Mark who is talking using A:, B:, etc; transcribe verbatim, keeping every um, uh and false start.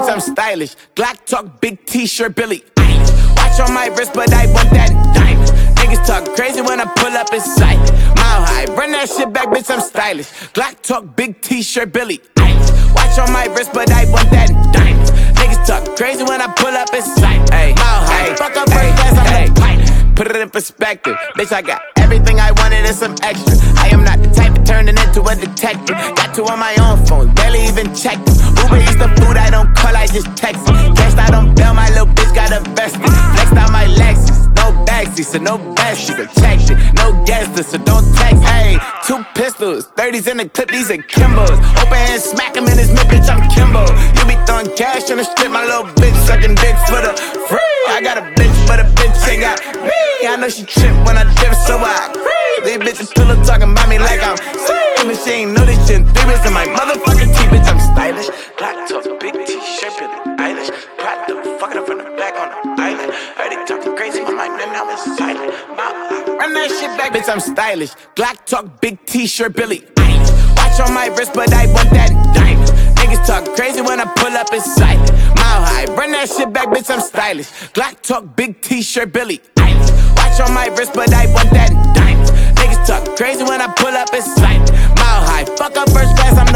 A: bitch, I'm stylish. Glock talk, big t-shirt, Billy Eilish. Watch on my wrist, but I want that diamond. Niggas talk crazy when I pull up in sight. Mile high, run that shit back, bitch, I'm stylish. Glock talk, big t-shirt, Billy Eilish. Watch on my wrist, but I want that diamond. Niggas talk crazy when I pull up in sight. Mile high, fuck up first class, I'm the pilot. Put it in perspective, bitch, I got everything I wanted and some extra. I am not the type of turning into a detective. Got two on my own phone, barely even checked them. Uber eats the food, I don't call, I just text it. Cashed out on bail, my little bitch got invested. Flexed out my Lexus, no backseat, so no bestie. Protection, no guest list, so don't text. Hey, two pistols, thirties in the clip, these are Kimbos. Open hand, smack him in his mid, bitch, I'm Kimbo. You be throwing cash on the strip, my little bitch sucking dicks for the free. I got a bitch, but a bitch ain't got me. I know she trip when I dip, so I creep. These bitches pillow talking about me like I'm sick. And she ain't know this shit. Three bits in my motherfucking teeth, bitch, I'm stylish. Black top, big t-shirt, Billie Eilish. Pride the fucking up from the back on the island. Heard they talking crazy on my name, now it's silent. Run that shit back, bitch, I'm stylish. Glock talk, big t-shirt, Billie Eilish. Watch on my wrist, but I want that diamond. Niggas talk crazy when I pull up in sight. Mile high, run that shit back, bitch, I'm stylish. Glock talk, big t-shirt, Billie Eilish. Watch on my wrist, but I want that diamond. Niggas talk crazy when I pull up in sight. Mile high, fuck up first class, I'm